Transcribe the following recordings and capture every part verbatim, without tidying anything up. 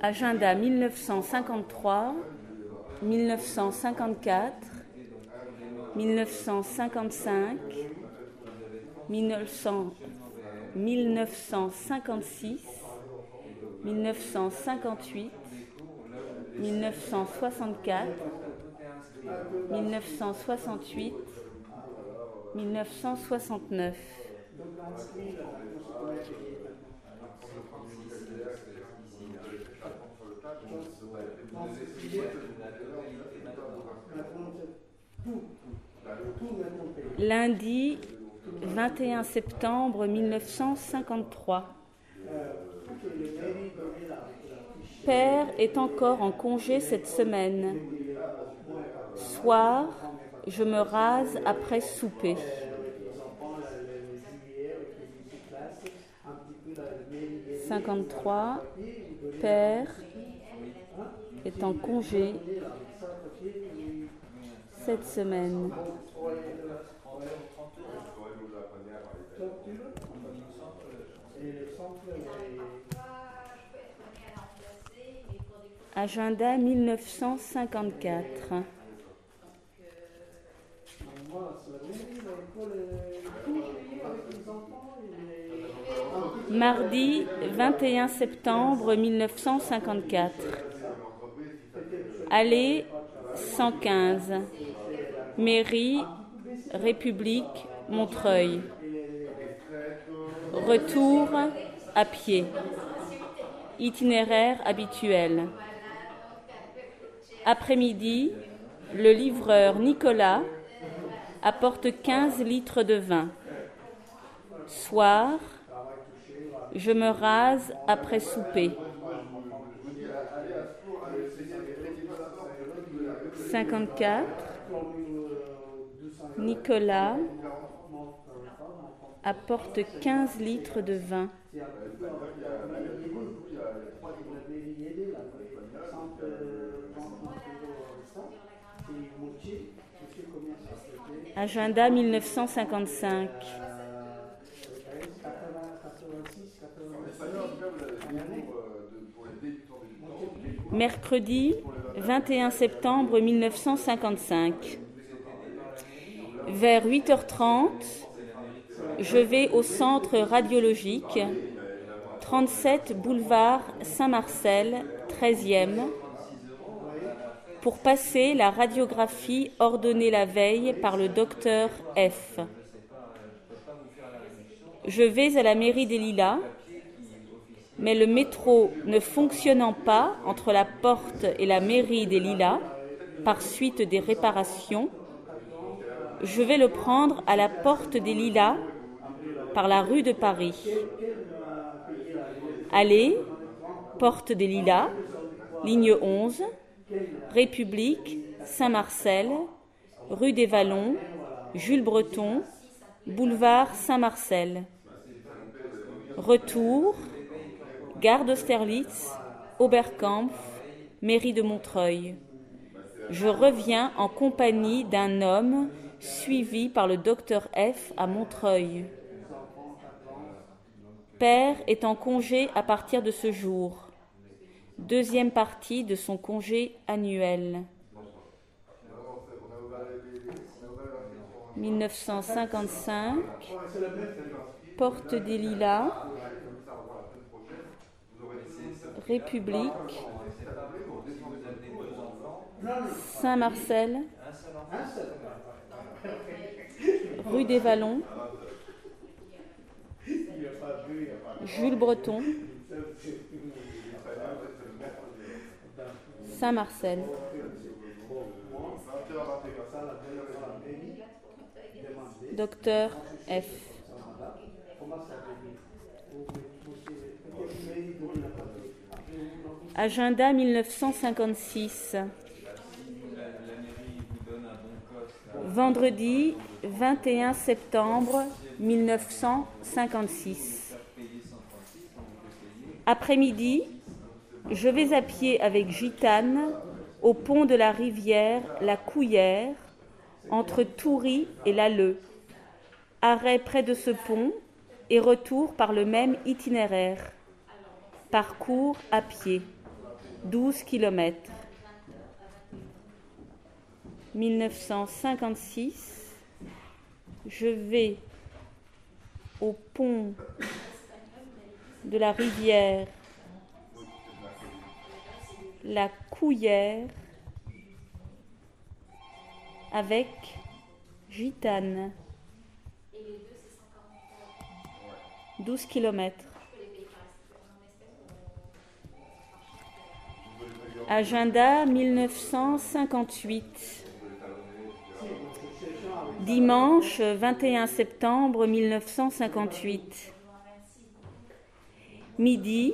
Agenda mille neuf cent cinquante-trois, mille neuf cent cinquante-quatre, mille neuf cent cinquante-cinq, mille neuf cents, mille neuf cent cinquante-six, mille neuf cent cinquante-huit, mille neuf cent soixante-quatre, mille neuf cent soixante-huit, mille neuf cent soixante-neuf. Lundi vingt et un septembre mille neuf cent cinquante-trois. Père est encore en congé cette semaine. Soir, je me rase après souper. cinquante-trois. Père est en congé cette semaine. Agenda mille neuf cent cinquante-quatre. Mardi vingt et un septembre mille neuf cent cinquante-quatre. Allée cent quinze. Mairie, République, Montreuil. Retour à pied. Itinéraire habituel. Après-midi, le livreur Nicolas apporte quinze litres de vin. Soir, je me rase après souper. cinquante-quatre. Nicolas apporte quinze litres de vin. Agenda mille neuf cent cinquante-cinq. Mercredi vingt et un septembre mille neuf cent cinquante-cinq. Vers huit heures trente, je vais au centre radiologique, trente-sept boulevard Saint-Marcel, treizième, pour passer la radiographie ordonnée la veille par le docteur F. Je vais à la mairie des Lilas, mais le métro ne fonctionnant pas entre la porte et la mairie des Lilas, par suite des réparations, je vais le prendre à la porte des Lilas, par la rue de Paris. Allée, porte des Lilas, ligne onze, République, Saint-Marcel, rue des Vallons, Jules Breton, boulevard Saint-Marcel. Retour, gare d'Austerlitz, Oberkampf, mairie de Montreuil. Je reviens en compagnie d'un homme suivi par le docteur F à Montreuil. Père est en congé à partir de ce jour. Deuxième partie de son congé annuel. mille neuf cent cinquante-cinq, porte des Lilas, République, Saint-Marcel, rue des Vallons, Jules Breton, Saint-Marcel. Docteur F. Agenda mille neuf cent cinquante-six. Vendredi vingt et un septembre mille neuf cent cinquante-six. Après-midi, je vais à pied avec Gitane au pont de la rivière La Couillère, entre Toury et Lalleux. Arrêt près de ce pont et retour par le même itinéraire. Parcours à pied. douze kilomètres. mille neuf cent cinquante-six, je vais au pont de la rivière la Couillère avec Gitane. douze kilomètres. Agenda mille neuf cent cinquante-huit. Dimanche vingt et un septembre mille neuf cent cinquante-huit. Midi.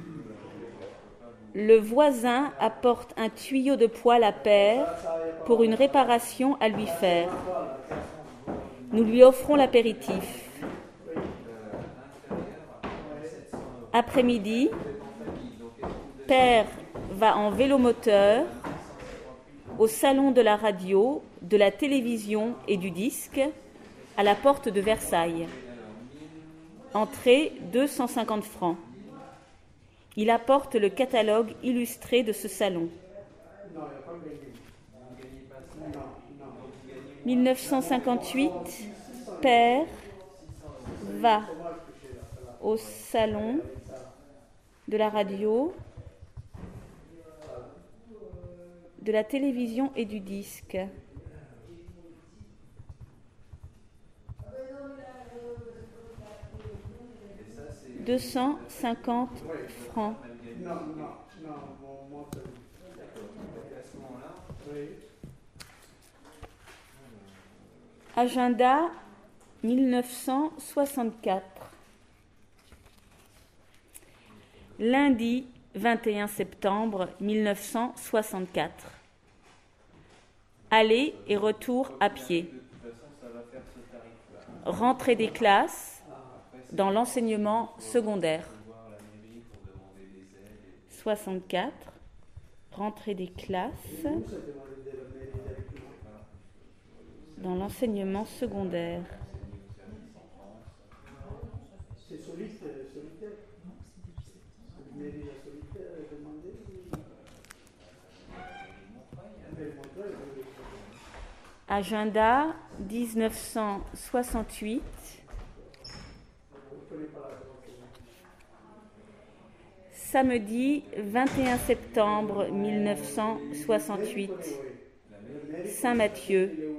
Le voisin apporte un tuyau de poêle à père pour une réparation à lui faire. Nous lui offrons l'apéritif. Après-midi, père va en vélomoteur au salon de la radio, de la télévision et du disque à la porte de Versailles. Entrée deux cent cinquante francs. Il apporte le catalogue illustré de ce salon. mille neuf cent cinquante-huit, père va au salon de la radio, de la télévision et du disque. deux cent cinquante francs. Agenda mille neuf cent soixante-quatre. Lundi vingt et un septembre mille neuf cent soixante-quatre. Aller et retour à pied. Rentrée des classes dans l'enseignement secondaire. soixante-quatre. Rentrée des classes dans l'enseignement secondaire. Agenda dix-neuf cent soixante-huit. Samedi vingt et un septembre mille neuf cent soixante-huit. Saint-Mathieu.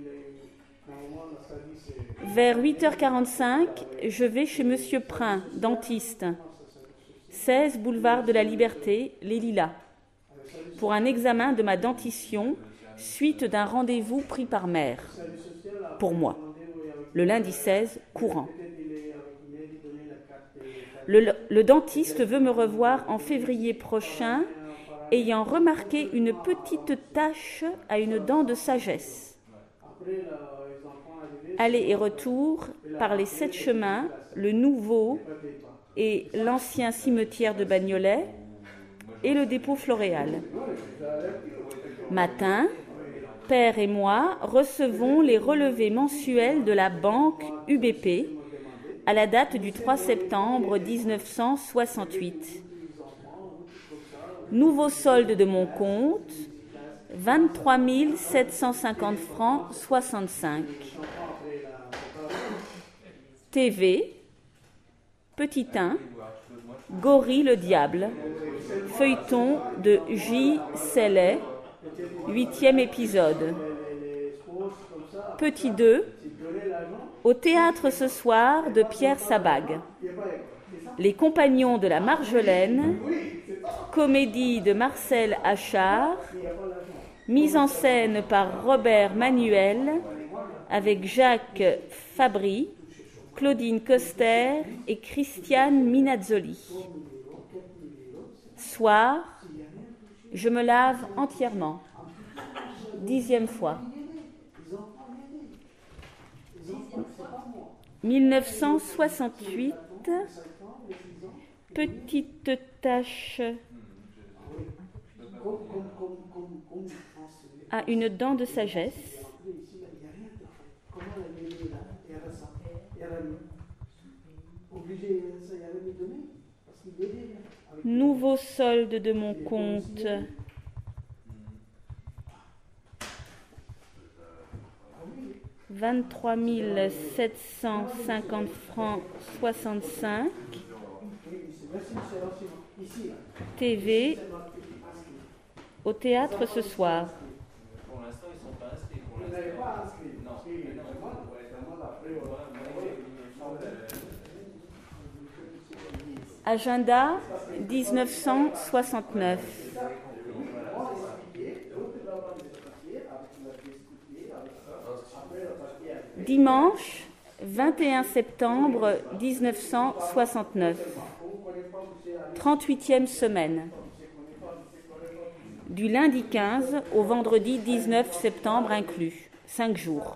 Vers huit heures quarante-cinq, je vais chez Monsieur Prin, dentiste, seize boulevard de la Liberté, Les Lilas, pour un examen de ma dentition suite d'un rendez-vous pris par mère, pour moi, le lundi seize courant. Le, le dentiste veut me revoir en février prochain, ayant remarqué une petite tache à une dent de sagesse. Aller et retour par les sept chemins, le nouveau et l'ancien cimetière de Bagnolet et le dépôt Floréal. Matin, père et moi recevons les relevés mensuels de la banque U B P à la date du trois septembre dix-neuf cent soixante-huit. Nouveau solde de mon compte, vingt-trois mille sept cent cinquante francs soixante-cinq. T V, Petit un, Gorille le diable, feuilleton de J. Sellet, huitième épisode. Petit deux, au théâtre ce soir de Pierre Sabag. Les Compagnons de la Marjolaine, comédie de Marcel Achard, mise en scène par Robert Manuel, avec Jacques Fabry, Claudine Coster et Christiane Minazzoli. Soir, je me lave entièrement. Dixième fois. mille neuf cent soixante-huit, petite tache à une dent de sagesse. Nouveau solde de mon compte. vingt-trois mille sept cent cinquante francs soixante-cinq. T V au théâtre ce soir. Pour l'instant, ils ne sont pas inscrits. Pour l'instant. Agenda dix-neuf cent soixante-neuf. Dimanche vingt et un septembre mille neuf cent soixante-neuf. trente-huitième semaine. Du lundi quinze au vendredi dix-neuf septembre inclus. cinq jours.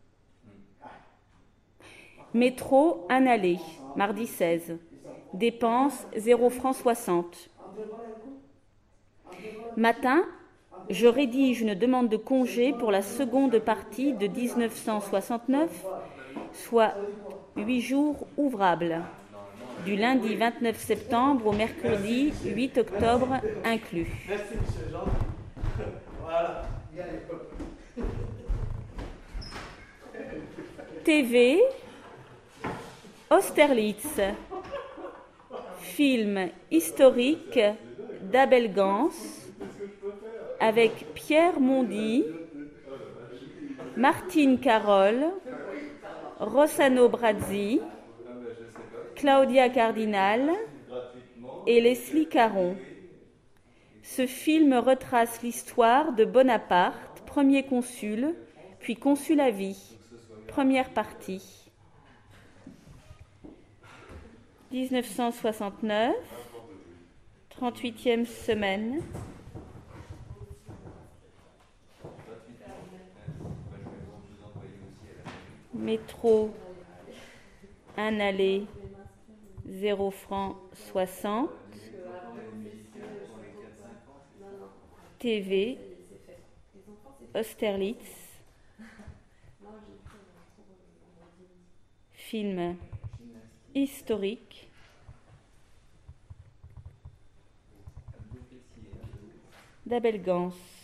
Métro, un aller, mardi seize. Dépenses, zéro francs soixante. Matin, je rédige une demande de congé pour la seconde partie de dix-neuf cent soixante-neuf, soit huit jours ouvrables, du lundi vingt-neuf septembre au mercredi huit octobre inclus. Merci, monsieur Jean. Voilà. T V, Austerlitz. Film historique d'Abel Gance avec Pierre Mondy, Martine Carole, Rossano Brazzi, Claudia Cardinal et Leslie Caron. Ce film retrace l'histoire de Bonaparte, premier consul, puis consul à vie. Première partie. dix-neuf cent soixante-neuf, trente-huitième semaine. Métro, un aller, zéro francs soixante. T V, Austerlitz. Film historique. d'Abel Gance.